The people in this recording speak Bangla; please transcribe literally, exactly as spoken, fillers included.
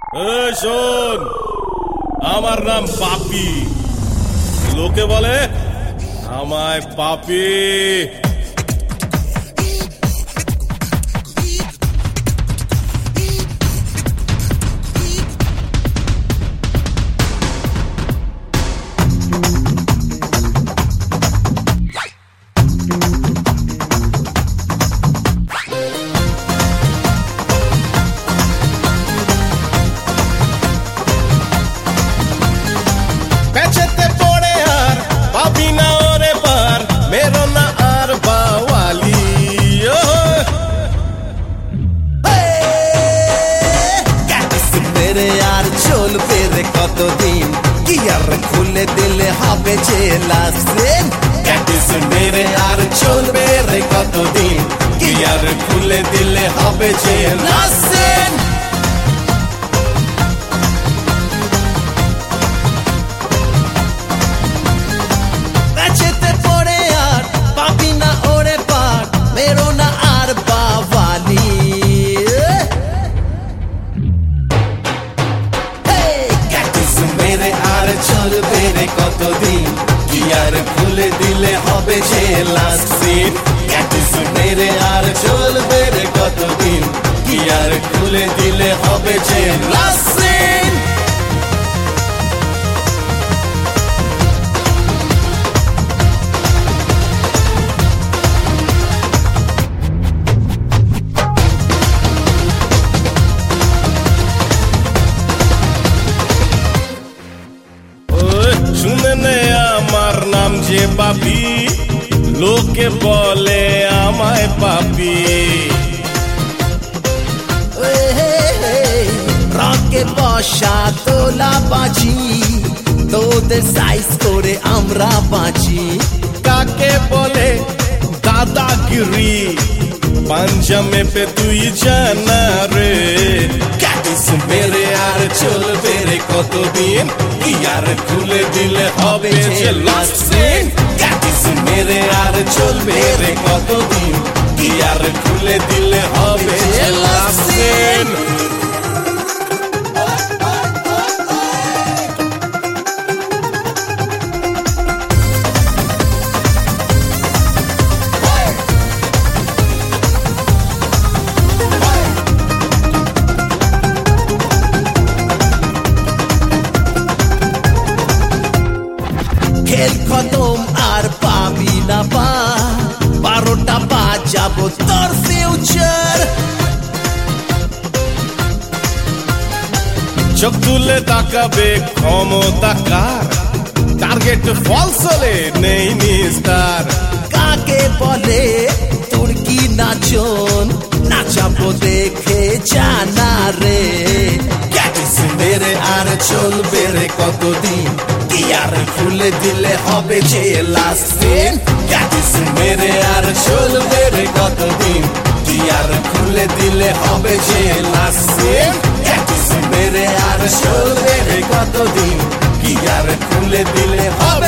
এই শোন, আমার নাম পাপি। লোকে বলে আমায় পাপি। কতদিন কি আর খুলে দিলে হবে জেলাসেন ক্যাটিস মেরে আর চলবে রে কতদিন কি আর খুলে দিলে হবে জেলাসেন পেছেতে পড়ে আর পাবি না ওরে পার মেরো না আর বাওয়ালি চলবে রে কতদিন কি আর খুলে দিলে হবে যে লাস্ট সিন ক্যাটিস মেরে আর চলবে রে কতদিন কি আর খুলে দিলে হবে যে লাস্ট সিন শুনে নে আমার নাম যে পাপি, লোকে বলে আমায় পাপি। রকে বসা তোলা বাজি তোদের সাইজ করে আমরা বাঁচি কাকে বলে দাদাগিরি পাঞ্জামে পে তুই জানা রে ক্যাটিস মেরে আর চলবে রে কতদিন কি আর খুলে দিলে হবে যে লাস্ট সিন ক্যাটিস মেরে আর চলবে রে কতদিন কি আর খুলে দিলে হবে যে লাস্ট সিন খেল খতম আর পাবি না পা বারোটা বাজাবো তোর ফিউচার চোখ তুলে তাকাবে ক্ষমতা কার টার্গেট ফলস হলে নেই নিস্তার কাকে বলে তোর কি নাচন নাচাবো দেখে জানা রে ক্যাটিস মেরে আর চলবে রে কতদিন কি আর খুলে দিলে হবে যে লাস্ট সিন ক্যাটিস মেরে আর চলবে রে কতদিন কি আর খুলে দিলে হবে যে লাস্ট সিন ক্যাটিস মেরে আর চলবে রে কতদিন কি আর খুলে দিলে হবে